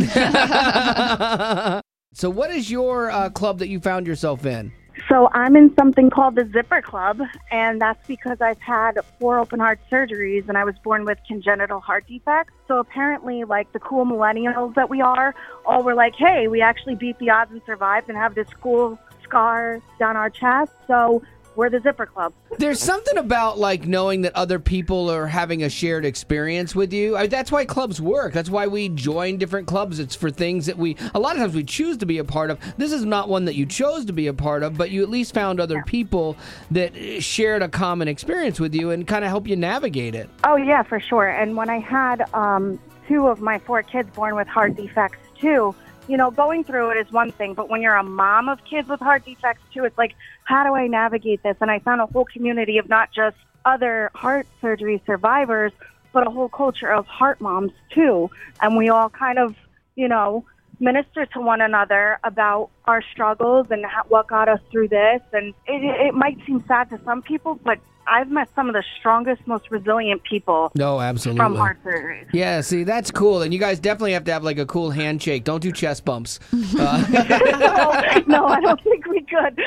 So what is your uh, club that you found yourself in? So I'm in something called the Zipper Club, and that's because I've had four open heart surgeries, and I was born with congenital heart defects. So apparently, like the cool millennials that we are, all were like, hey, we actually beat the odds and survived and have this cool scar down our chest. So we're the Zipper Club. There's something about, like, knowing that other people are having a shared experience with you. I, that's why clubs work. That's why we join different clubs. It's for things that we, a lot of times we choose to be a part of. This is not one that you chose to be a part of, but you at least found other people that shared a common experience with you and kind of help you navigate it. Oh, yeah, for sure. And when I had um, two of my four kids born with heart defects, too, you know, going through it is one thing, but when you're a mom of kids with heart defects, too, it's like, how do I navigate this? And I found a whole community of not just other heart surgery survivors, but a whole culture of heart moms, too. And we all kind of, you know, minister to one another about our struggles and how, what got us through this. And it, it might seem sad to some people, but I've met some of the strongest, most resilient people. No, absolutely. From heart surgeries. Yeah, see, that's cool. And you guys definitely have to have like a cool handshake. Don't do chest bumps. Uh- no, no, I don't think we could.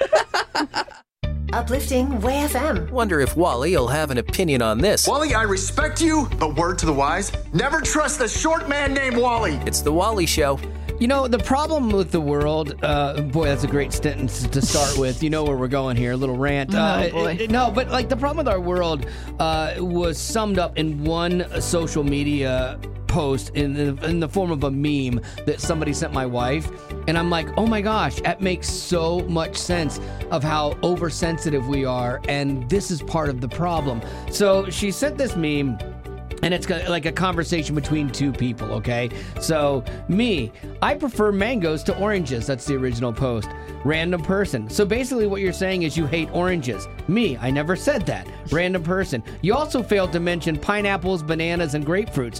Uplifting Way F M. Wonder if Wally will have an opinion on this. Wally, I respect you, but word to the wise, never trust a short man named Wally. It's the Wally Show. You know, the problem with the world, uh, boy, that's a great sentence to start with. You know where we're going here, a little rant. Oh, uh, boy. it- no, but like the problem with our world uh, was summed up in one social media post in the, in the form of a meme that somebody sent my wife. And I'm like, oh my gosh, that makes so much sense of how oversensitive we are. And this is part of the problem. So she sent this meme. And it's like a conversation between two people, okay? So, me, I prefer mangoes to oranges. That's the original post. Random person. So basically what you're saying is you hate oranges. Me, I never said that. Random person. You also failed to mention pineapples, bananas, and grapefruits.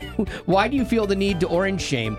Why do you feel the need to orange shame?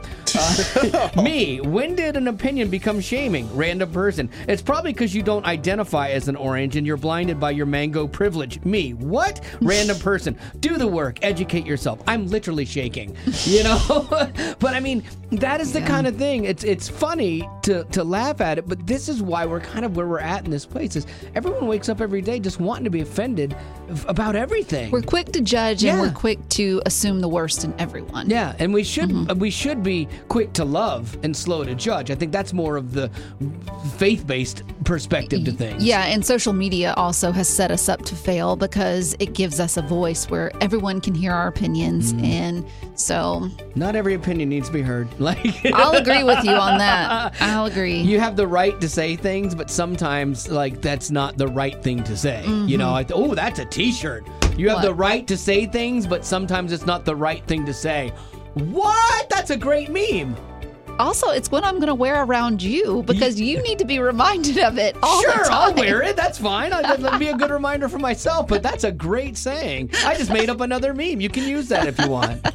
Uh, me, when did an opinion become shaming? Random person. It's probably because you don't identify as an orange and you're blinded by your mango privilege. Me, what? Random person. Do the work. Educate yourself. I'm literally shaking, you know? But I mean, that is the yeah. kind of thing. It's it's funny to, to laugh at it, but this is why we're kind of where we're at in this place is everyone wakes up every day just wanting to be offended about everything. We're quick to judge Yeah. and we're quick to assume the worst in everyone. Yeah, and we should mm-hmm. we should be quick to love and slow to judge. I think that's more of the faith-based perspective to things. Yeah, and social media also has set us up to fail because it gives us a voice where everyone can hear our opinions, mm. and so not every opinion needs to be heard. Like I'll agree with you on that. I'll agree. You have the right to say things, but sometimes like that's not the right thing to say. Mm-hmm. You know, I th- oh, that's a T-shirt. You have What? the right to say things, but sometimes it's not the right thing to say. What? That's a great meme. Also, it's what I'm going to wear around you because you need to be reminded of it all Sure, the time. I'll wear it. That's fine. I'll, that'll be a good reminder for myself, but that's a great saying. I just made up another meme. You can use that if you want.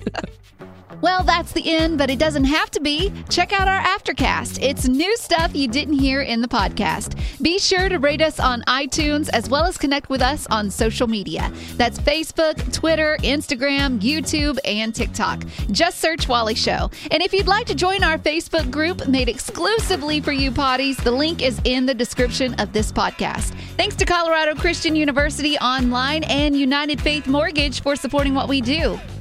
Well, that's the end, but it doesn't have to be. Check out our Aftercast. It's new stuff you didn't hear in the podcast. Be sure to rate us on iTunes as well as connect with us on social media. That's Facebook, Twitter, Instagram, YouTube, and TikTok. Just search Wally Show. And if you'd like to join our Facebook group made exclusively for you potties, the link is in the description of this podcast. Thanks to Colorado Christian University Online and United Faith Mortgage for supporting what we do.